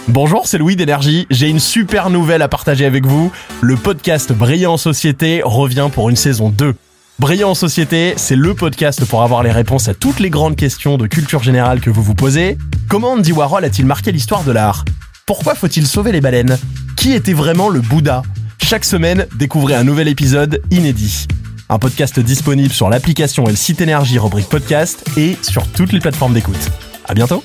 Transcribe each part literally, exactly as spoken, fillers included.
Bonjour, c'est Louis d'Énergie. J'ai une super nouvelle à partager avec vous. Le podcast Brillant en Société revient pour une saison deux. Brillant en Société, c'est le podcast pour avoir les réponses à toutes les grandes questions de culture générale que vous vous posez. Comment Andy Warhol a-t-il marqué l'histoire de l'art ? Pourquoi faut-il sauver les baleines ? Qui était vraiment le Bouddha ? Chaque semaine, découvrez un nouvel épisode inédit. Un podcast disponible sur l'application et le site Énergie rubrique podcast et sur toutes les plateformes d'écoute. À bientôt.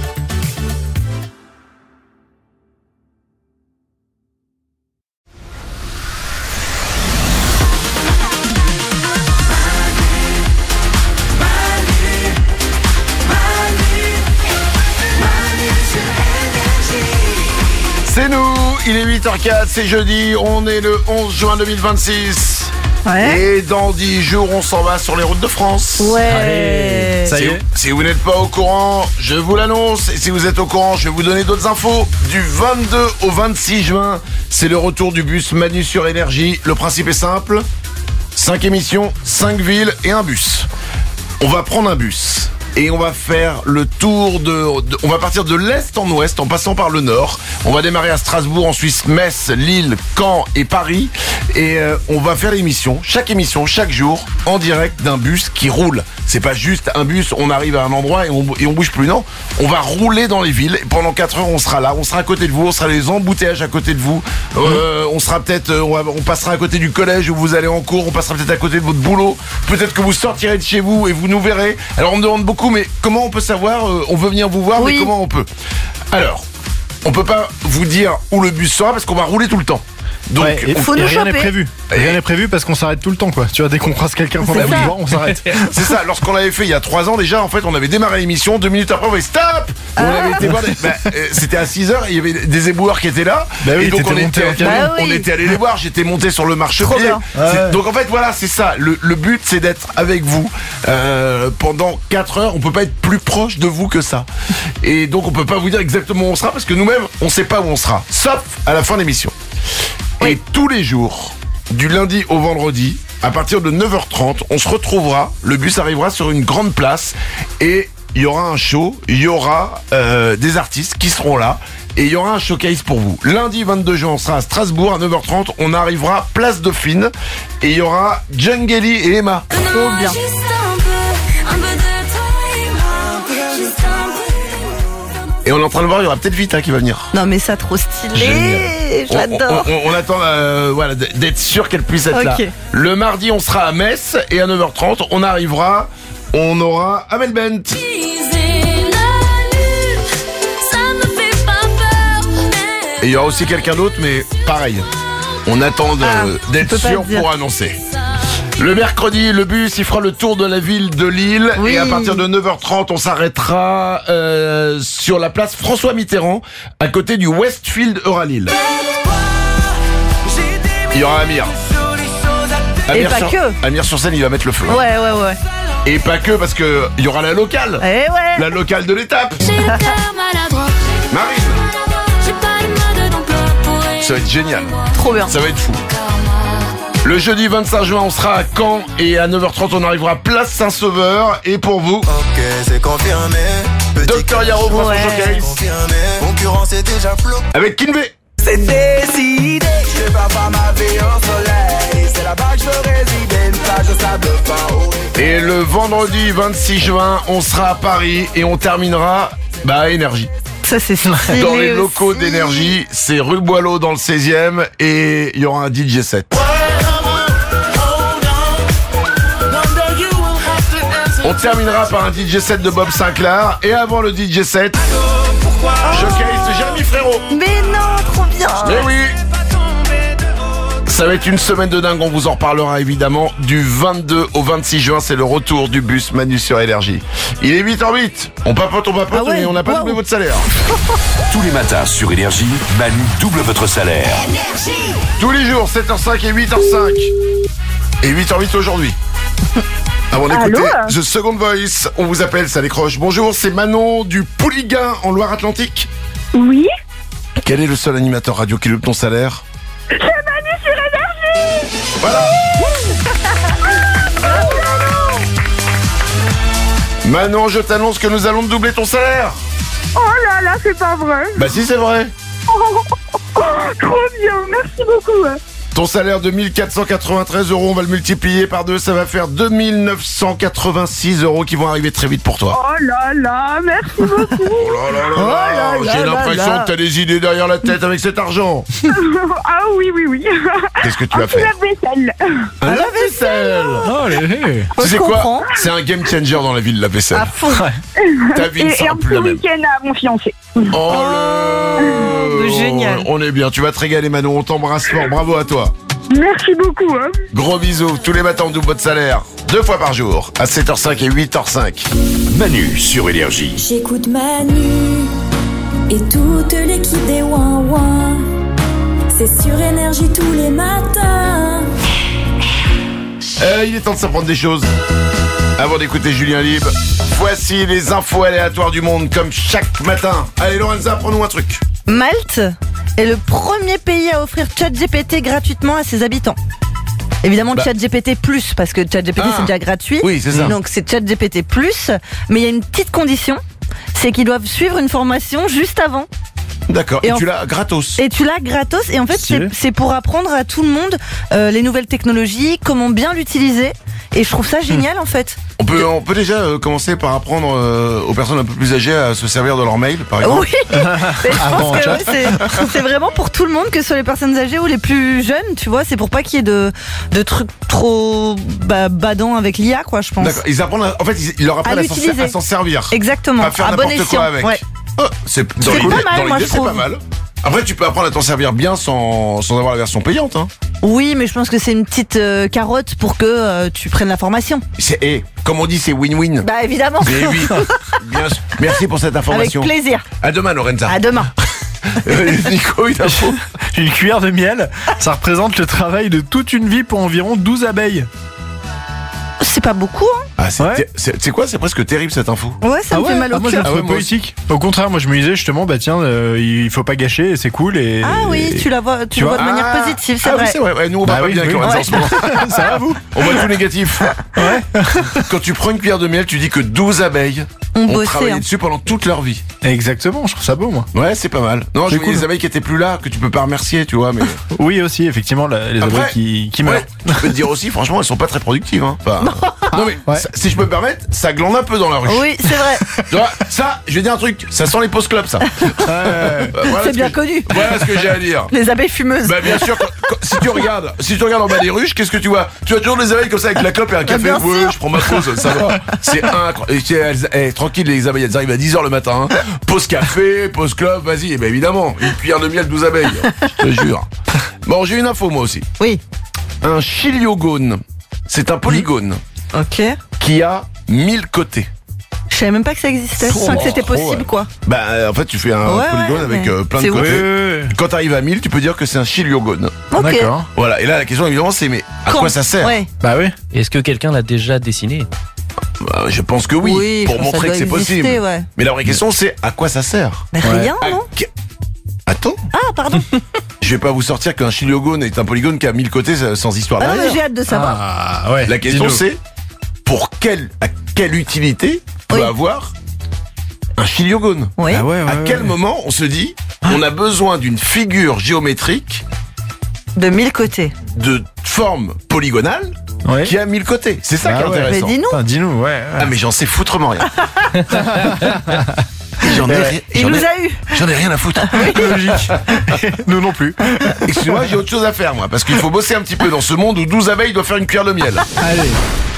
C'est nous, il est huit heures quatre, c'est jeudi, on est le onze juin deux mille vingt-six. Ouais. Et dans dix jours, on s'en va sur les routes de France. Ouais. Allez, ça y est. Si, si vous n'êtes pas au courant, je vous l'annonce. Et si vous êtes au courant, je vais vous donner d'autres infos. Du vingt-deux au vingt-six juin, c'est le retour du bus Manu sur Énergie. Le principe est simple. cinq émissions, cinq villes et un bus. On va prendre un bus. Et on va faire le tour de, de... On va partir de l'Est en Ouest en passant par le Nord. On va démarrer à Strasbourg, en Suisse, Metz, Lille, Caen et Paris. Et euh, on va faire l'émission, chaque émission, chaque jour, en direct d'un bus qui roule. C'est pas juste un bus, on arrive à un endroit et on, et on bouge plus, non. On va rouler dans les villes et pendant quatre heures on sera là, on sera à côté de vous, on sera les embouteillages à côté de vous. Euh, on sera peut-être, on, va, on passera à côté du collège où vous allez en cours, on passera peut-être à côté de votre boulot. Peut-être que vous sortirez de chez vous et vous nous verrez. Alors on me demande beaucoup, mais comment on peut savoir, euh, on veut venir vous voir, Oui. mais comment on peut ? Alors, on peut pas vous dire où le bus sera parce qu'on va rouler tout le temps. Donc, Ouais, et, on- faut et nous rien n'est choper. prévu. Et rien n'est prévu parce qu'on s'arrête tout le temps, quoi. Tu vois, dès qu'on croise quelqu'un qu'on C'est a voulu ça. voir, on s'arrête. c'est ça, lorsqu'on l'avait fait il y a trois ans déjà, en fait, on avait démarré l'émission, deux minutes après, on avait stop. On avait été voir, des- bah, euh, c'était à six heures, il y avait des éboueurs qui étaient là. Bah oui, et donc t'étais on monté était, en camion. Bah oui. on était allé les voir. J'étais monté sur le Trop marchepied. bien. C'est- Ouais. Donc en fait, voilà, c'est ça. Le, le but, c'est d'être avec vous euh, pendant quatre heures. On peut pas être plus proche de vous que ça. Et donc on peut pas vous dire exactement où on sera parce que nous-mêmes, on sait pas où on sera, sauf à la fin de l'émission. Et tous les jours, du lundi au vendredi, à partir de neuf heures trente, on se retrouvera, le bus arrivera sur une grande place et il y aura un show, il y aura euh, des artistes qui seront là et il y aura un showcase pour vous. Lundi vingt-deux juin, on sera à Strasbourg à neuf heures trente, on arrivera place Dauphine et il y aura Djangeli et Emma. Trop bien. Et on est en train de voir, il y aura peut-être Vita qui va venir. Non mais ça trop stylé. Génial. J'adore. On, on- on attend euh, voilà, d- d'être sûr qu'elle puisse être là. Ok. Le mardi, on sera à Metz et à neuf heures trente, on arrivera, on aura Amel Bent. Et il y aura aussi quelqu'un d'autre, mais pareil. On attend de- Ah, d'être tu peux pas sûr le dire. pour annoncer. Le mercredi, le bus, il fera le tour de la ville de Lille. Oui. Et à partir de neuf heures trente, on s'arrêtera euh, sur la place François Mitterrand, à côté du Westfield Euralille. Il y aura Amir. Et pas sur, que. Amir sur scène, il va mettre le feu. hein. Ouais ouais ouais. Et pas que, parce que il y aura la locale. Eh ouais. La locale de l'étape. Marine. Ça va être génial. Trop bien. Ça va être fou. Le jeudi vingt-cinq juin, on sera à Caen et à neuf heures trente, on arrivera à Place Saint-Sauveur. Et pour vous, Ok, c'est confirmé. Petit Docteur Yaro pour Ouais. son showcase confirmé. Concurrence est déjà flot. avec Kinvé. C'est décidé. Je vais pas faire ma vie au soleil. C'est là-bas que je veux résider. Une plage au sable fin haut. Et le vendredi vingt-six juin, on sera à Paris et on terminera bah, à Énergie. Ça c'est stylé. Dans les locaux aussi. d'Énergie, c'est rue Boileau dans le seizième et il y aura un D J set. On terminera par un D J set de Bob Sinclair et avant le D J set, showcase Jérémy Frérot. Mais non, trop bien. Mais oui. Ça va être une semaine de dingue, on vous en reparlera évidemment. Du vingt-deux au vingt-six juin, c'est le retour du bus Manu sur Énergie. Il est huit heures huit, on papote, on papote, Ah ouais, mais on n'a pas wow. doublé votre salaire. Tous les matins sur Énergie, Manu double votre salaire. Tous les jours, sept heures cinq et huit heures cinq. Et huit heures huit aujourd'hui. Avant d'écouter Allô The Second Voice, on vous appelle, ça décroche. Bonjour, c'est Manon du Pouliguen en Loire-Atlantique. Oui, Quel est le seul animateur radio qui loupe ton salaire? c'est Manu sur Énergie. Voilà. Manon, je t'annonce que nous allons te doubler ton salaire. Oh là là là, c'est pas vrai. Bah si, c'est vrai. Trop bien, merci beaucoup. ouais. Ton salaire de mille quatre cent quatre-vingt-treize euros, on va le multiplier par deux, ça va faire deux mille neuf cent quatre-vingt-six euros qui vont arriver très vite pour toi. Oh là là, merci beaucoup. Oh là là là Oh là, là là j'ai là l'impression là. que t'as des idées derrière la tête avec cet argent. Ah oui, oui, oui. Qu'est-ce que tu Un vas petit faire? lave-vaisselle. Un lave-vaisselle. Oh, allez. Tu sais Je quoi? comprends. C'est un game changer dans la vie, le lave-vaisselle. À fond. Ta vie Et, ne et sera un plus petit la même. week-end à mon fiancé. Oh, le... Oh, génial. On est bien, tu vas te régaler Manon, on t'embrasse fort, bravo à toi. Merci beaucoup. Hein. Gros bisous, tous les matins on double votre salaire, deux fois par jour, à sept heures cinq et huit heures cinq. Manu sur Énergie. J'écoute Manu et toute l'équipe des Ouin Ouin. C'est sur Énergie tous les matins. Euh, il est temps de s'apprendre des choses. Avant d'écouter Julien Libre, voici les infos aléatoires du monde comme chaque matin. Allez Lorenza, prends-nous un truc. Malte est le premier pays à offrir ChatGPT gratuitement à ses habitants. Évidemment, Bah. ChatGPT plus, parce que ChatGPT Ah. c'est déjà gratuit. Oui, c'est ça. Donc c'est ChatGPT plus, mais il y a une petite condition, c'est qu'ils doivent suivre une formation juste avant. D'accord, Et et, en- tu l'as gratos. Et tu l'as gratos, et en fait c'est, Stylé. c'est pour apprendre à tout le monde euh, les nouvelles technologies, comment bien l'utiliser. Et je trouve ça génial en fait. On peut, on peut déjà euh, commencer par apprendre euh, aux personnes un peu plus âgées à se servir de leur mail, par exemple. Oui, mais je Avant pense un que chat. ouais, c'est, c'est vraiment pour tout le monde, que ce soit les personnes âgées ou les plus jeunes, tu vois. C'est pour pas qu'il y ait de, de trucs trop bah, badants avec l'I A, quoi, je pense. D'accord, ils apprennent, à- en fait, ils, ils leur apprennent À à, s'en, l'utiliser. à s'en servir. Exactement. Pas faire à bon n'importe escient. quoi avec. Ouais. Oh, c'est dans C'est l'idée, pas mal, dans moi, l'idée, je c'est trouve. pas mal. Après, tu peux apprendre à t'en servir bien sans, sans avoir la version payante. Hein. Oui, mais je pense que c'est une petite euh, carotte pour que euh, tu prennes la formation. C'est, et, comme on dit, c'est win-win. Bah évidemment. Mais oui, bien sûr. Merci pour cette Avec information. plaisir. À demain, Lorenza. À demain. Euh, Nico, une info. Une cuillère de miel, ça représente le travail de toute une vie pour environ douze abeilles. C'est pas beaucoup, hein. Ah, c'est, Ouais. ter- c'est, c'est quoi? C'est presque terrible cette info. Ouais, ça me fait mal au Ah, moi, je le cœur. Ah ouais, trouve moi poétique. Au contraire, moi je me disais justement, bah tiens, euh, il faut pas gâcher, et c'est cool. Et, Ah oui, tu la vois, tu Tu le vois vois de manière Ah, positive, c'est ah vrai. oui, c'est vrai. Ouais, nous, on va Bah pas oui, bien avec oui. Lorenza Ouais. en ce moment. Ça va vous? On voit tout négatif. Ouais. Quand tu prends une cuillère de miel, tu dis que douze abeilles On ont bossait. travaillé Hein. dessus pendant toute leur vie. Exactement, je trouve ça beau moi. Ouais, c'est pas mal. Non, C'est j'ai vu cool. des abeilles qui étaient plus là, que tu peux pas remercier, tu vois, mais. Oui aussi, effectivement, la- les Après, abeilles qui, qui meurent. Ouais, je peux te dire aussi, franchement, elles sont pas très productives. Hein. Enfin, non mais, Ouais. ça- si je peux me permettre, ça glande un peu dans la rue. Oui, c'est vrai. Tu vois, ça, je vais dire un truc, ça sent les post clubs, ça. Euh, voilà C'est ce bien que- connu. Voilà ce que j'ai à dire. Les abeilles fumeuses. Bah bien sûr, quand- quand- si tu regardes, si tu regardes en bas des ruches, qu'est-ce que tu vois? Tu vois toujours des abeilles comme ça avec la clope et un café. bien Ouais, sûr. je prends ma pause, ça va. C'est incroyable. Tranquille, les abeilles, elles arrivent à dix heures le matin. Hein. Pause café, pause club, vas-y. Et ben évidemment, une cuillère de miel, douze abeilles. Je te jure. Bon, j'ai une info moi aussi. Oui. Un chiliogone, c'est un polygone Ok. qui a mille côtés. Je savais même pas que ça existait. Je Oh, sens que c'était trop, possible, ouais. quoi. Bah euh, en fait, tu fais un Ouais, polygone ouais, avec mais euh, plein de c'est côtés. Ouais. Quand t'arrives à mille, tu peux dire que c'est un chiliogone. Ok. D'accord. Voilà. Et là, la question évidemment, c'est mais à Quand quoi ça sert? Ouais. Bah oui. Est-ce que quelqu'un l'a déjà dessiné? Bah, je pense que oui, Oui, je pour pense que ça montrer que doit c'est possible. exister, ouais. Mais la vraie question, c'est à quoi ça sert? Mais Ouais. rien, À non que- Attends, Ah, pardon. je vais pas vous sortir qu'un chiliogone est un polygone qui a mille côtés euh, sans histoire Ah non, mais derrière. j'ai hâte de savoir. Ah ouais. La question Dis-nous. c'est pour quelle à quelle utilité peut Oui. avoir un chiliogone? Oui. Ah ouais, ouais, À ouais. quel moment on se dit on a besoin d'une figure géométrique De mille côtés. de forme polygonale Ouais. qui a mille côtés? C'est ça Ah qui est ouais. Mais intéressant. dis-nous. Enfin, dis-nous, ouais. ouais. Ah mais j'en sais foutrement rien. J'en ai, ri- Il j'en nous ai- a eu. j'en ai rien à foutre. Logique. Nous non plus. Excuse-moi, j'ai autre chose à faire moi, parce qu'il faut bosser un petit peu dans ce monde où douze abeilles doivent faire une cuillère de miel. Allez.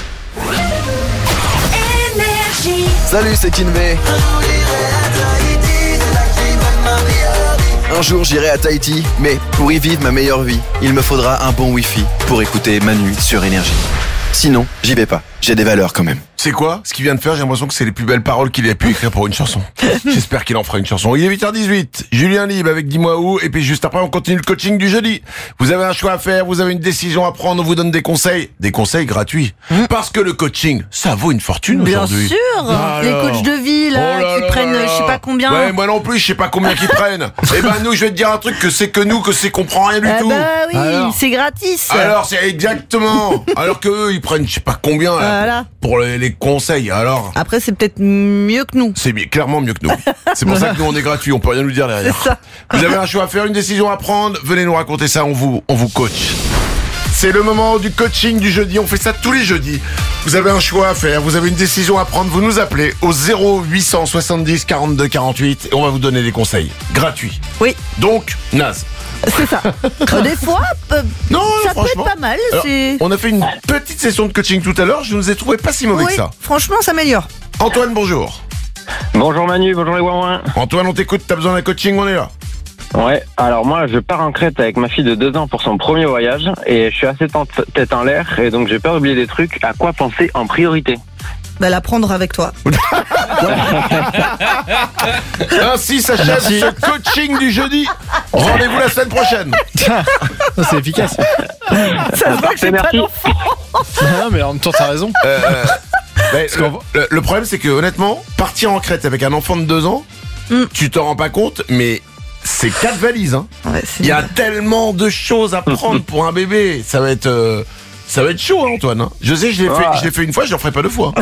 Salut, c'est Kinvey. Un jour, j'irai à Tahiti, mais pour y vivre ma meilleure vie, il me faudra un bon Wi-Fi pour écouter Manu sur Énergie. Sinon, j'y vais pas. J'ai des valeurs quand même. C'est quoi ce qu'il vient de faire? J'ai l'impression que c'est les plus belles paroles qu'il ait pu écrire pour une chanson. J'espère qu'il en fera une chanson. Il est huit heures dix-huit. Julien Libre avec Dis-moi où. Et puis juste après, on continue le coaching du jeudi. Vous avez un choix à faire, vous avez une décision à prendre, on vous donne des conseils. Des conseils gratuits. Parce que le coaching, ça vaut une fortune Bien aujourd'hui. sûr. Alors. Les coachs de vie, là, Oh là qui là prennent là je sais là. pas combien. Ouais, moi non plus, je sais pas combien qu'ils prennent. Eh ben nous, je vais te dire un truc, que c'est que nous, que c'est qu'on prend rien du Ah tout. bah oui, Alors. c'est gratis. Alors c'est exactement. Alors que eux, ils prennent je sais pas combien. Là, Voilà. pour les, les conseils. Alors, Après, c'est peut-être mieux que nous. c'est bien- clairement mieux que nous. C'est pour ça que nous on est gratuit, on peut rien nous dire derrière. C'est ça. Vous avez un choix à faire, une décision à prendre, venez nous raconter ça, on vous, on vous coach. C'est le moment du coaching du jeudi, on fait ça tous les jeudis. Vous avez un choix à faire, vous avez une décision à prendre, vous nous appelez au zéro huit cent soixante-dix quarante-deux quarante-huit et on va vous donner des conseils gratuits. Oui, Donc, naze. c'est ça. Euh, Des fois, euh, Non, ça peut franchement. être pas mal. Alors, c'est... on a fait une petite session de coaching tout à l'heure, je nous ai trouvé pas si mauvais Oui, que ça. franchement, ça améliore. Antoine, bonjour. Bonjour Manu, bonjour les ouin. Antoine, on t'écoute, t'as besoin d'un coaching, on est là. Ouais, alors moi je pars en Crète avec ma fille de deux ans pour son premier voyage et je suis assez tente- tête en l'air et donc j'ai peur d'oublier des trucs. À quoi penser en priorité? Bah, la prendre avec toi. Ainsi s'achève ce coaching du jeudi. Rendez-vous la semaine prochaine. C'est efficace. Ça se voit que j'ai pas merci. d'enfant. Non, mais en même temps, t'as raison. Euh, euh, mais Parce qu'on le, le- le problème, c'est que honnêtement, partir en Crète avec un enfant de deux ans, Mm. tu t'en rends pas compte, mais c'est quatre valises. Hein. Ouais, c'est Il y a bien. tellement de choses à prendre pour un bébé. Ça va être, euh, ça va être chaud, hein, Antoine. Hein. Je sais, je l'ai fait, Ouais. je l'ai fait une fois, je le ferai pas deux fois.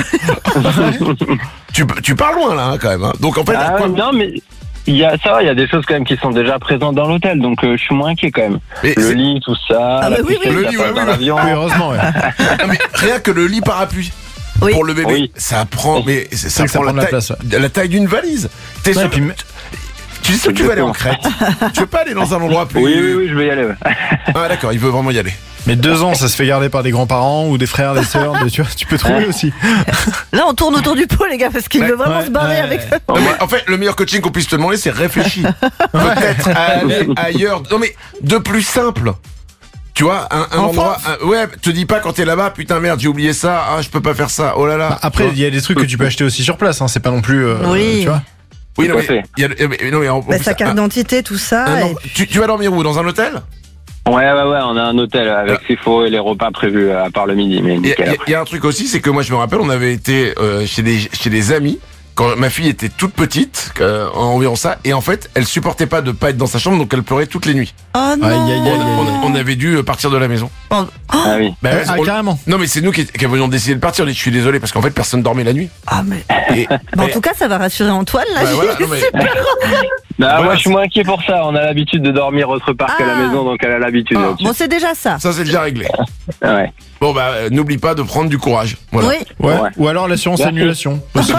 tu, tu pars loin là, hein, quand même. Hein. Donc en fait, à Ah quoi- ouais, non mais il y a ça, va, il y a des choses quand même qui sont déjà présentes dans l'hôtel donc euh, je suis moins inquiet quand même. mais Le c'est- lit, tout ça, Ah la bah oui, couchette, oui. la Le lit, place ouais, dans oui, l'avion. Oui, heureusement, ouais. non, mais rien que le lit parapluie. Oui. Pour le bébé, Oui. ça prend, mais ça, C'est que ça prend prend de la taille, place, ouais. la taille d'une valise. T'es Ouais, sûr- et puis, Tu dis que tu veux aller en Crète. Tu veux pas aller dans un endroit plus. Oui, oui, oui, je vais y aller. ouais. Ah d'accord, il veut vraiment y aller. mais deux ans, ça se fait garder par des grands-parents ou des frères, des sœurs. des- tu vois, tu peux trouver aussi. Là, on tourne autour du pot, les gars, parce qu'il Ouais. veut vraiment Ouais, se barrer ouais. avec ça. Non, mais en fait, le meilleur coaching qu'on puisse te demander, c'est réfléchir. Peut-être à aller ailleurs. Non mais de plus simple. Tu vois, un, un En endroit. France. un- ouais, te dis pas quand t'es là-bas, putain merde, j'ai oublié ça. Ah, je peux pas faire ça. Oh là là. Bah, après, il y a des trucs que tu peux acheter aussi sur place. Hein. C'est pas non plus. euh, Oui. Tu vois. oui, non tout à mais, fait. il y a, mais- non, mais en- en Bah, plus, sa carte un- d'identité, tout ça. un et- an- tu, tu vas dormir où? Dans un hôtel? Ouais, ouais, ouais, on a un hôtel avec Ah. ce qu'il faut et les repas prévus euh, à part le midi, mais Il y, nickel a- après. il y a un truc aussi, c'est que moi je me rappelle, on avait été euh, chez des chez des amis quand ma fille était toute petite, euh, environ ça, et en fait, elle supportait pas de pas être dans sa chambre, donc elle pleurait toutes les nuits. Oh non. Aïe, aïe, aïe, On, aïe. on- on avait dû euh, partir de la maison. Oh, Ah oui. Bah, Ah, on- carrément. Non mais c'est nous qui, qui avions décidé de partir. On dit, je suis désolé parce qu'en fait personne dormait la nuit. ah, mais. Et, Bon, en et- tout cas, ça va rassurer Antoine, là. bah, voilà, non, mais- Bah, Voilà, moi, je suis moins inquiet pour ça. On a l'habitude de dormir autre part qu'à la Ah. maison, donc elle a l'habitude. Ah. là-dessus. Bon, c'est déjà ça. ça c'est déjà réglé. Ouais. Bon bah euh, n'oublie pas de prendre du courage. Voilà. Oui. Ouais. Ouais. Ou alors l'assurance Merci. annulation. Aussi.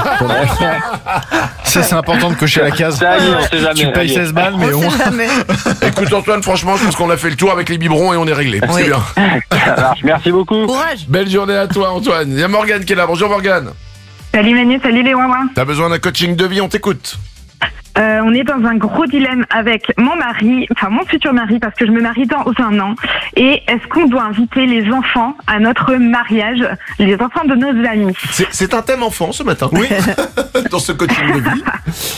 Ça, c'est important de cocher la case. Ça, on sait jamais. Tu payes allez. seize balles, mais On on. sait jamais. Écoute Antoine, franchement, je pense qu'on a fait le tour avec les biberons et on est réglé. Oui. C'est bien. Ça marche. Merci beaucoup. Courage. Belle journée à toi Antoine. Il y a Morgane qui est là. Bonjour Morgane. Salut Manu, salut les ouin. T'as besoin d'un coaching de vie, on t'écoute. Euh, on est dans un gros dilemme avec mon mari, enfin mon futur mari, parce que je me marie dans un an. Et est-ce qu'on doit inviter les enfants à notre mariage, les enfants de nos amis? C'est, c'est un thème enfant ce matin. Oui. Dans ce coaching de vie.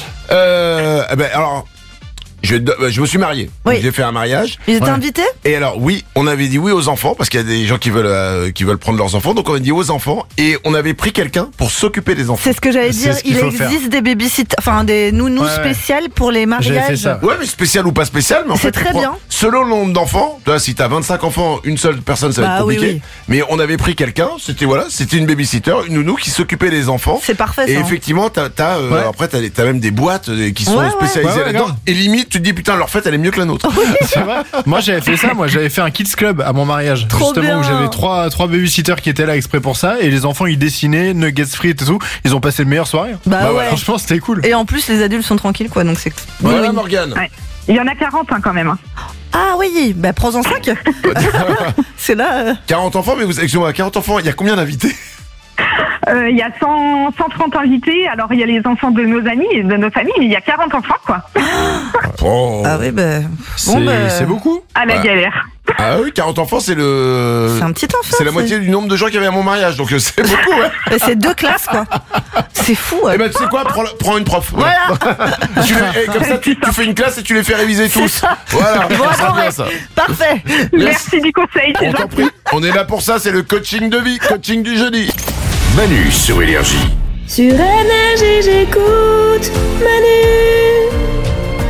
Euh, eh ben alors, je, je me suis marié. Oui. J'ai fait un mariage. Ils étaient Ouais. invités? Et alors oui, on avait dit oui aux enfants parce qu'il y a des gens qui veulent euh, qui veulent prendre leurs enfants, donc on a dit aux enfants et on avait pris quelqu'un pour s'occuper des enfants. C'est ce que j'allais C'est dire. ce qu'il Il faut faire. existe des babysitters, enfin des nounous Ouais, ouais. spéciales pour les mariages. J'avais fait ça. Ouais, mais spécial ou pas spécial, mais en C'est fait, très tu prends- bien. selon le nombre d'enfants, tu vois, si t'as vingt-cinq enfants, une seule personne, ça va Bah être oui, compliqué. oui. Mais on avait pris quelqu'un, c'était voilà, c'était une babysitter, une nounou qui s'occupait des enfants. C'est parfait, Et ça. effectivement, t'as, t'as, euh, Ouais. après, t'as, des- t'as même des boîtes euh, qui sont Ouais, ouais. spécialisées Ouais, ouais, là-dedans. grave. Et limite, tu te dis, putain, leur fête, elle est mieux que la nôtre. C'est vrai. Moi, j'avais fait ça. Moi, j'avais fait un kids club à mon mariage. Trop justement, bien. où j'avais trois, trois babysitters qui étaient là exprès pour ça. Et les enfants, ils dessinaient, nuggets frites et tout. Ils ont passé le meilleur soirée. Bah, Bah ouais. voilà. Franchement, c'était cool. Et en plus, les adultes sont tranquilles, quoi. Donc c'est. Voilà, Oui. Morgane. Ouais. Il y en a quarante hein, quand même. hein. Ah oui, bah prends-en cinq. C'est là. euh, quarante enfants, mais vous, excusez-moi, quarante enfants, il y a combien d'invités? Euh, Il y a cent, cent trente invités, alors il y a les enfants de nos amis et de nos familles, mais il y a quarante enfants quoi. Oh. Ah oui, bah. C'est Bon, bah. c'est beaucoup. À la Ouais. galère. Ah oui, quarante enfants, c'est le. C'est un petit enfant. C'est la moitié du nombre de gens qu'il y avait à mon mariage, donc euh, c'est beaucoup, ouais. Et c'est deux classes, quoi. C'est fou. ouais. Eh ben, tu sais quoi, prends, le- prends une prof. Voilà. Tu les- eh, comme ça, tu, tu fais une classe et tu les fais réviser C'est tous. ça. Voilà, Bon, ça sera bon, bien ouais. ça. Parfait. Merci du conseil, c'est On t'en gentil. prie. On est là pour ça, c'est le coaching de vie, coaching du jeudi. Manu sur Énergie. Sur Énergie, j'écoute Manu.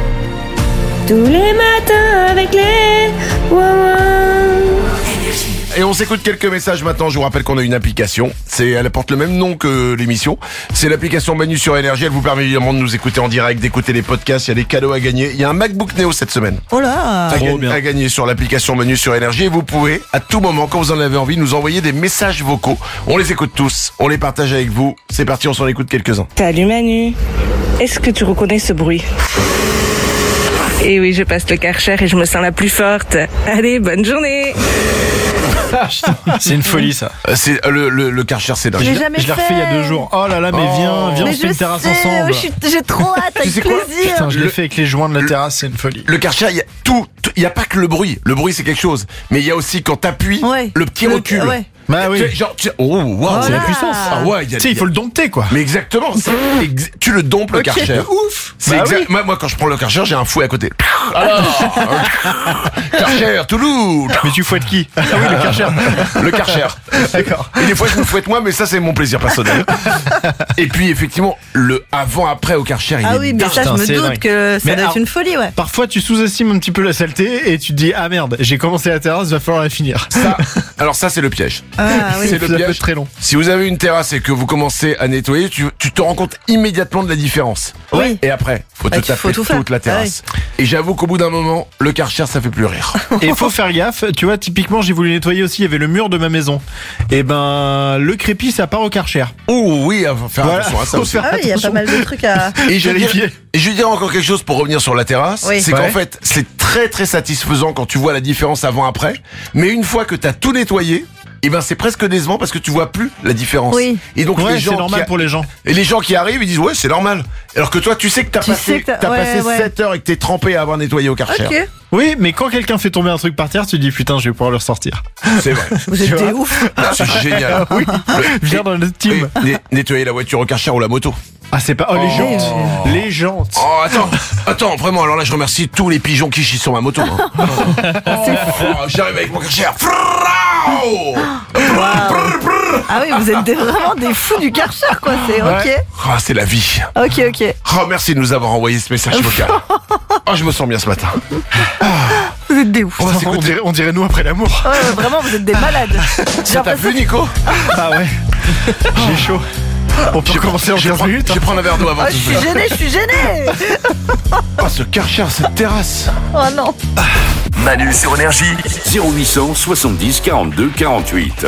Tous les matins avec les Wawa. et on s'écoute quelques messages maintenant. Je vous rappelle qu'on a une application. C'est, elle porte le même nom que l'émission. C'est l'application Manu sur Énergie. Elle vous permet évidemment de nous écouter en direct, d'écouter les podcasts. Il y a des cadeaux à gagner. Il y a un MacBook Neo cette semaine. Oh là à, ga- à gagner sur l'application Manu sur Énergie. Et vous pouvez, à tout moment, quand vous en avez envie, nous envoyer des messages vocaux. On les écoute tous. On les partage avec vous. C'est parti, on s'en écoute quelques-uns. Salut Manu. Est-ce que tu reconnais ce bruit ? Et oui, je passe le Karcher et je me sens la plus forte. Allez, bonne journée. C'est une folie ça. Euh, C'est euh, le, le, le Karcher, c'est dingue. J'ai jamais Je l'ai refait il y a deux jours. Oh là là, mais Oh. viens, viens, Mais on se fait je une terrasse sais, ensemble. je suis- j'ai trop hâte, avec sais quoi plaisir. Putain, je l'ai Le- fait avec les joints de la terrasse, c'est une folie. Le Karcher, il y a tout, tout- il y a pas que le bruit. Le bruit, c'est quelque chose. Mais il y a aussi quand t'appuies, Ouais. le petit Le- recul. ouais. Bah oui. Tu sais, genre, tu sais, oh, waouh, Voilà. c'est la puissance. Ah ouais, il y a, Tu sais, il faut le dompter quoi. Mais exactement, c'est ex- tu le dompes le Ok. Karcher. Ouf. C'est Bah exact- oui. moi, moi, quand je prends le Karcher, j'ai un fouet à côté. Alors, Karcher, Toulouse. Mais tu fouettes qui? Ah oui, le Karcher. Le Karcher. D'accord. Et des fois, je me fouette moi, mais ça, c'est mon plaisir personnel. Et puis, effectivement, le avant-après au Karcher, il Ah est oui, mais dingue. ça, je Putain, me c'est doute dingue. que ça Mais doit être alors- une folie, ouais. Parfois, tu sous-estimes un petit peu la saleté et tu te dis ah merde, j'ai commencé la terrasse, va falloir la finir. Ça, alors ça, c'est le piège. Ah oui. C'est le Ça peut piège. être très long. Si vous avez une terrasse et que vous commencez à nettoyer, tu, tu te rends compte immédiatement de la différence. Oui. Et après, faut te Bah, il faut taper tout faire. toute la terrasse. Et j'avoue qu'au bout d'un moment, le Karcher, ça fait plus rire. Et il faut faire gaffe, tu vois, typiquement, j'ai voulu nettoyer aussi, il y avait le mur de ma maison. Et ben, le crépi, ça part au Karcher. Oh oui, faut faire Voilà, attention à ça faut aussi. faire Ah oui, il y a pas attention. mal de trucs à. Et je, vais dire, Vérifier. et je vais dire encore quelque chose pour revenir sur la terrasse. Oui. C'est Ouais. qu'en fait, c'est très très satisfaisant quand tu vois la différence avant-après. Mais une fois que t'as tout nettoyé, eh ben c'est presque décevant parce que tu vois plus la différence. Oui. Et donc Ouais, les c'est gens normal qui a- pour les gens. et les gens qui arrivent, ils disent ouais, c'est normal. Alors que toi, tu sais que t'as Tu passé, sais que t'as- t'as ouais, passé ouais. sept heures et que t'es trempé à avoir nettoyé au Karcher. Ok. Oui, mais quand quelqu'un fait tomber un truc par terre, tu te dis putain, je vais pouvoir le ressortir. C'est vrai. Vous Tu êtes vois des ouf. C'est génial. Oui, Le- viens dans notre team. et- né- nettoyer la voiture au Karcher ou la moto. Ah, c'est pas. Oh, les Oh. jantes. Les jantes. Oh attends, attends, vraiment. Alors là, je remercie tous les pigeons qui chient sur ma moto. Hein. Oh, j'arrive avec mon Karcher. Frrrrao. Brrr, brrr. Ah oui, vous êtes des- vraiment des fous du Karcher, quoi. C'est ok. Ah, c'est la vie. Ok, ok. Oh, merci de nous avoir envoyé ce message vocal. Oh, je me sens bien ce matin. Vous êtes des ouf. On va On s'écouter. dirait, on dirait nous après l'amour. Ouais, ouais, vraiment, vous êtes des malades. J'ai Ça t'a l'impression plu, Nico? Ah ouais. J'ai chaud. On peut recommencer en Je vais quinze prendre- minutes. je vais prendre un verre d'eau avant Ah, tout je suis ça. gênée, je suis gênée. Oh, ce Karcher, cette terrasse. Oh non. Manu sur Énergie, zéro huit cent soixante-dix quarante-deux quarante-huit.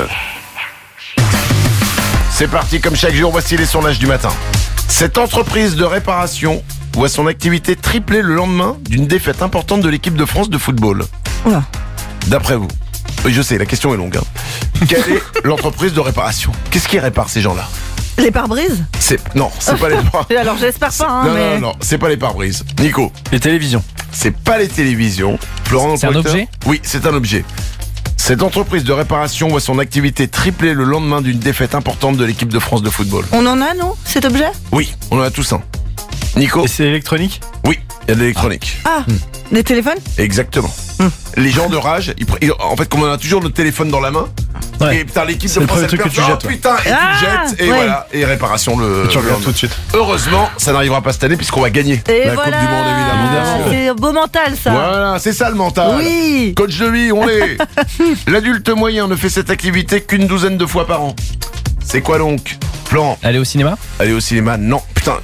C'est parti, comme chaque jour, voici les sondages du matin. Cette entreprise de réparation voit son activité tripler le lendemain d'une défaite importante de l'équipe de France de football. Oula. D'après vous. Oui, je sais, la question est longue. Hein. Quelle est l'entreprise de réparation? Qu'est-ce qui répare ces gens-là? Les pare-brises. C'est non, c'est pas les pare-brises. Alors j'espère pas, hein, non, mais. non, non, c'est pas les pare-brises. Nico, Les télévisions. c'est pas les télévisions. Florent, C'est notre un producteur objet? Oui, c'est un objet. Cette entreprise de réparation voit son activité tripler le lendemain d'une défaite importante de l'équipe de France de football. On en a, nous, cet objet? Oui, on en a tous un. Nico? Et c'est électronique? Oui, il y a de l'électronique. Ah, des téléphones? Exactement. Hmm. Les gens de rage, ils pre- ils- en fait, comme on a toujours notre téléphone dans la main, Ouais. et putain, l'équipe C'est de le France, premier elle truc pleure, que tu oh, jettes, ouais. putain, et Ah, tu le jettes, et ouais. voilà, et réparation le. Et tu le regardes lendemain. tout de suite. Heureusement, ça n'arrivera pas cette année puisqu'on va gagner Et la voilà. Coupe du Monde, évidemment. C'est un beau mental, ça. Voilà, c'est ça le mental. Oui. Coach de vie, on l'est. L'adulte moyen ne fait cette activité qu'une douzaine de fois par an. C'est quoi donc? Florent, Aller au cinéma? aller au cinéma? Non, putain.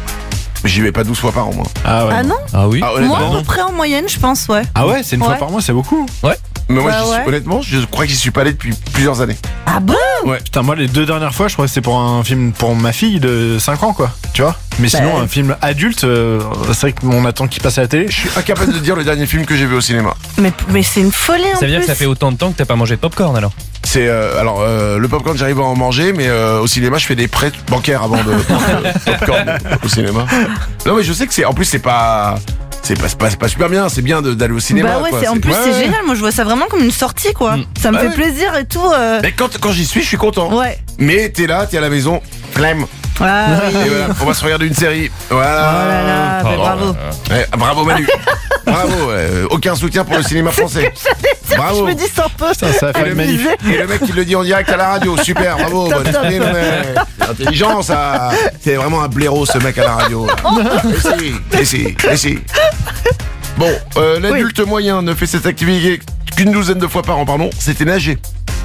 J'y vais pas douze fois par an, moi. Ah ouais. Ah non? Ah oui. Ah, honnêtement, Moi, à peu près en moyenne, je pense, ouais. Ah ouais, c'est une fois Ouais. par mois, c'est beaucoup. mais moi, Bah j'y suis- ouais. honnêtement, je crois que j'y suis pas allé depuis plusieurs années. Ah bon? Putain, moi, les deux dernières fois, je crois que c'est pour un film pour ma fille de cinq ans, quoi. Tu vois? Mais sinon, Bah. un film adulte, euh, c'est vrai qu'on attend qu'il passe à la télé. Je suis incapable de dire le dernier film que j'ai vu au cinéma. Mais, mais c'est une folie en Ça veut dire plus. que ça fait autant de temps que t'as pas mangé de popcorn alors? C'est euh, alors euh, le popcorn, j'arrive à en manger, mais euh, au cinéma, je fais des prêts bancaires avant de prendre le popcorn au cinéma. Non, mais je sais que c'est en plus c'est pas c'est pas, c'est pas c'est pas super bien. C'est bien de- d'aller au cinéma. Bah ouais, quoi. c'est, en plus, Ouais, c'est ouais. génial. Moi, je vois ça vraiment comme une sortie, quoi. Mm. Ça me Bah fait ouais. plaisir et tout. euh. Mais quand quand j'y suis, je suis content. Ouais. Mais t'es là, t'es à la maison, flemme. Ah oui. Et voilà, on va se regarder une série. Voilà. Oh là là, bah Oh, bravo. Ouais, bravo Manu. Bravo. euh, aucun soutien pour le cinéma français. Bravo. Je me dis sans peu. Putain, ça va faire une manif. Abusé. Et le mec qui le dit en direct à la radio, super, bravo, Top, bonne top. esprit, non, mais c'est intelligent ça. C'est vraiment un blaireau ce mec à la radio. là. Mais si, mais si, mais si. Bon, euh, l'adulte moyen ne fait cette activité qu'une douzaine de fois par an, pardon, c'était nager.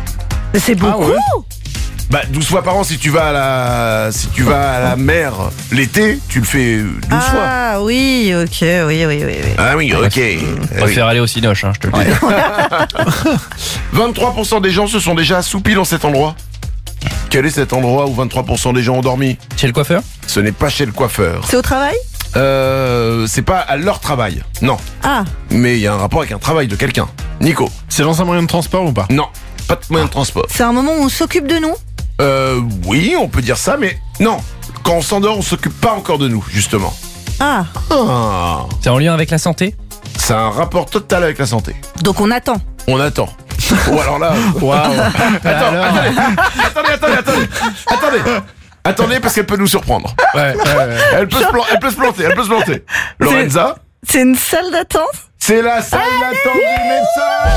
C'est beaucoup. Ah ouais. Bah douze fois par an, si tu vas à la si tu vas à la mer l'été, tu le fais douze fois. Ah oui, ok, oui, oui, oui. oui. Ah oui, ok. Je préfère aller au Cinoche, hein, je te le dis. vingt-trois pour cent des gens se sont déjà assoupis dans cet endroit. Quel est cet endroit où vingt-trois pour cent des gens ont dormi? Chez le coiffeur? Ce n'est pas chez le coiffeur. C'est au travail? Euh, c'est pas à leur travail. Non. Ah. Mais il y a un rapport avec un travail de quelqu'un. Nico? C'est dans un moyen de transport ou pas? Non, pas de moyen de transport. C'est un moment où on s'occupe de nous? Euh, oui, on peut dire ça, mais non. Quand on s'endort, on s'occupe pas encore de nous, justement. Ah. Ah. C'est en lien avec la santé? C'est un rapport total avec la santé. Donc on attend. On attend. Ou alors là... Waouh. Attends, Alors. attendez, attendez, attendez, attendez, attendez, attendez, parce qu'elle peut nous surprendre. Ouais, ouais, ouais. Elle peut, se plan- elle peut se planter, elle peut se planter. Lorenza, C'est une salle d'attente? c'est la salle d'attente du médecin.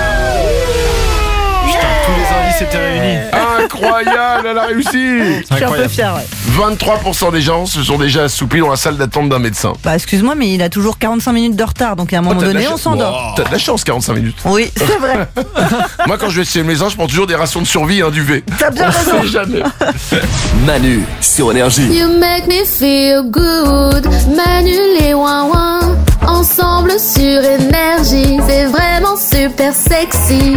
Tous les indices étaient réunis. Incroyable, elle a réussi. Je suis un peu fière, ouais. vingt-trois pour cent des gens se sont déjà assoupis dans la salle d'attente d'un médecin. Bah excuse-moi, mais il a toujours quarante-cinq minutes de retard, donc à un moment Oh, t'as de la donné, on chance. s'endort. Wow. T'as de la chance, quarante-cinq minutes. Oui, c'est vrai. Moi, quand je vais chez le médecin, je prends toujours des rations de survie, un duvet. T'as bien On raison. sait jamais. Manu sur Énergie. You make me feel good. Manu les ouin-ouin. Ensemble sur Énergie. C'est vraiment super sexy.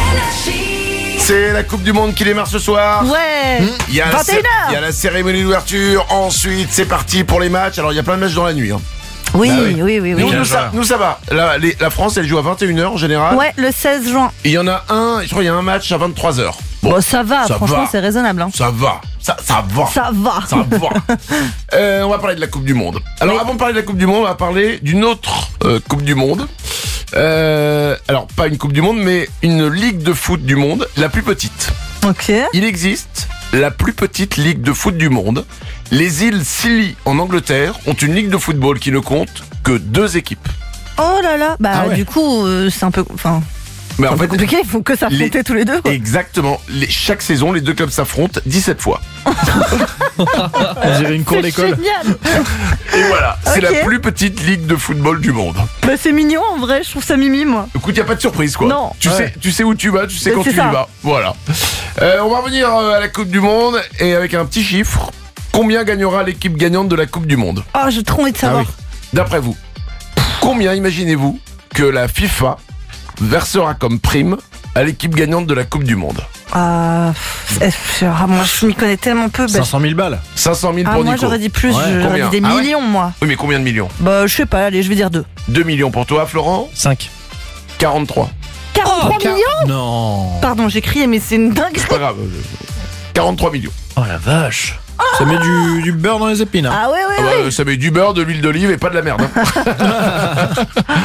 C'est la Coupe du Monde qui démarre ce soir. Ouais. Il y a, la, vingt et une cé- heures. il y a la cérémonie d'ouverture. Ensuite, c'est parti pour les matchs. Alors, il y a plein de matchs dans la nuit. Hein. Oui, Bah oui, oui, oui. Nous, oui. nous, ça, nous, ça va. La, les- la France, elle joue à vingt et une heures en général. Ouais, le seize juin. Et il y en a un, je crois qu'il y a un match à vingt-trois heures. Bon, ça va, ça franchement, va. c'est raisonnable. Hein. Ça va. Ça, ça va. Ça va. Ça va. Euh, on va parler de la Coupe du Monde. Alors, avant de parler de la Coupe du Monde, on va parler d'une autre euh, Coupe du Monde. Euh, alors, pas une Coupe du Monde, mais une Ligue de foot du monde, la plus petite. Ok. Il existe la plus petite ligue de foot du monde. Les îles Scilly en Angleterre ont une ligue de football qui ne compte que deux équipes. Oh là là. Bah, Ah ouais. du coup, euh, c'est un peu. Enfin. Mais C'est en un peu fait, compliqué, il faut que ça les- affronter tous les deux. Quoi. exactement. Les, chaque saison, les deux clubs s'affrontent dix-sept fois. On dirait une cour C'est d'école. génial. Et voilà, c'est Ok. la plus petite ligue de football du monde. Bah, c'est mignon en vrai, je trouve ça mimi, moi. Écoute, y a pas de surprise quoi. Non. Tu Ouais. sais, tu sais où tu vas, tu sais Mais quand c'est tu ça. y vas. Voilà. Euh, on va revenir euh, à la Coupe du Monde et avec un petit chiffre. Combien gagnera l'équipe gagnante de la Coupe du Monde? Oh, j'ai trop envie de savoir. D'après vous, combien imaginez-vous que la FIFA versera comme prime à l'équipe gagnante de la Coupe du Monde? Ah, pff, ah, moi, je m'y connais tellement peu. Bah, cinq cent mille balles. cinq cent mille ah, pour moi, Nico. j'aurais dit plus, Ouais. j'aurais Combien dit des Ah ouais millions, moi. Oui, mais combien de millions? Bah, je sais pas, allez, je vais dire deux. deux millions pour toi, Florent? cinq. quarante-trois. quarante-trois car- millions. Non. Pardon, j'ai crié, mais c'est une dinguerie. C'est pas grave. euh, quarante-trois millions. Oh la vache. Ça met du, du beurre dans les épines. hein. Ah ouais, Ah ouais, bah, ouais. ça met du beurre, de l'huile d'olive et pas de la merde. hein.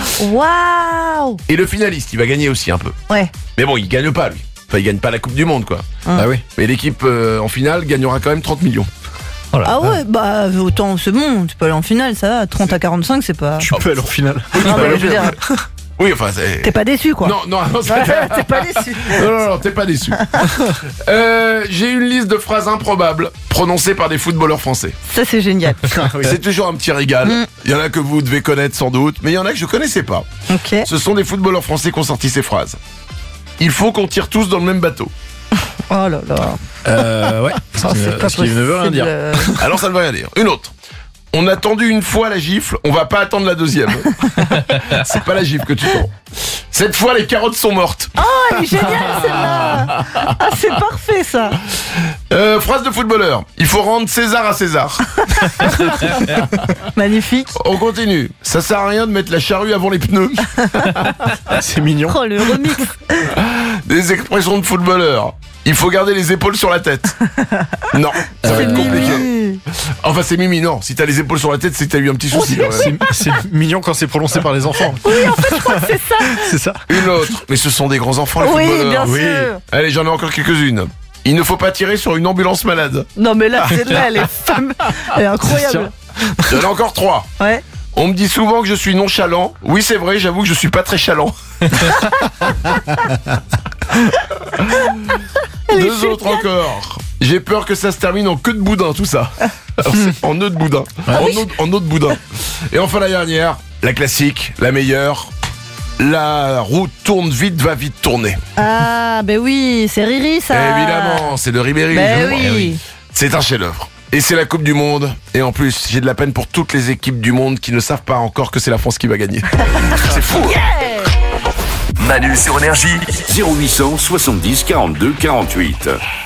Waouh. Et le finaliste, il va gagner aussi un peu. Ouais. Mais bon, il gagne pas lui. Enfin, il gagne pas la Coupe du Monde quoi. Hein. Ah oui. Mais l'équipe euh, en finale gagnera quand même trente millions. Oh la Ah vache. ouais, bah, autant, c'est bon, tu peux aller en finale, ça va. trente à quarante-cinq, c'est pas. Tu peux aller en finale. Non, mais je veux dire, Oui, enfin, c'est... t'es pas déçu, quoi. Non, non, non, c'est- Ouais, t'es pas déçu. non, non, non, t'es pas déçu. Euh, j'ai une liste de phrases improbables prononcées par des footballeurs français. Ça, c'est génial. C'est toujours un petit régal. Mm. Il y en a que vous devez connaître sans doute, mais il y en a que je connaissais pas. Ok. Ce sont des footballeurs français qui ont sorti ces phrases. Il faut qu'on tire tous dans le même bateau. Oh là là. Euh, ouais. Oh, c'est pas Ce qui ne veut rien possible. dire. Euh, Alors ça ne veut rien dire. Une autre. On a tendu une fois la gifle, on va pas attendre la deuxième. C'est pas la gifle que tu tends. Cette fois, les carottes sont mortes. Oh, elle est géniale, celle-là. Ah, c'est parfait, ça. Euh, phrase de footballeur. Il faut rendre César à César. Magnifique. On continue. Ça sert à rien de mettre la charrue avant les pneus. C'est mignon. Oh, le remix. Des expressions de footballeur. Il faut garder les épaules sur la tête. Non, ça va C'est être compliqué. mimi. Enfin, c'est Mimi, non. Si t'as les épaules sur la tête, c'est que t'as eu un petit souci quand même. C'est c'est mignon quand c'est prononcé par les enfants. Oui, en fait, je crois que c'est ça. C'est ça. Une autre. Mais ce sont des grands enfants, les Oui, footballeurs. bien Oui. sûr. Allez, j'en ai encore quelques-unes. Il ne faut pas tirer sur une ambulance malade. Non, mais là, celle-là, elle est femme. Elle est incroyable. J'en ai encore trois. Ouais. On me dit souvent que je suis nonchalant. Oui, c'est vrai, j'avoue que je suis pas très chalant. Deux autres encore. J'ai peur que ça se termine en queue de boudin, tout ça. Alors, c'est en nœud de boudin. En, nœud, en nœud de boudin. Et enfin la dernière, la classique, la meilleure. La roue tourne vite, va vite tourner. Ah, ben oui, c'est Riri, ça. Évidemment, c'est de Ribéry. Ben oui. C'est un chef-d'œuvre. Et c'est la Coupe du Monde. Et en plus, j'ai de la peine pour toutes les équipes du monde qui ne savent pas encore que c'est la France qui va gagner. C'est fou. Yeah. Manu sur Énergie, zéro huit cent soixante-dix quarante-deux quarante-huit.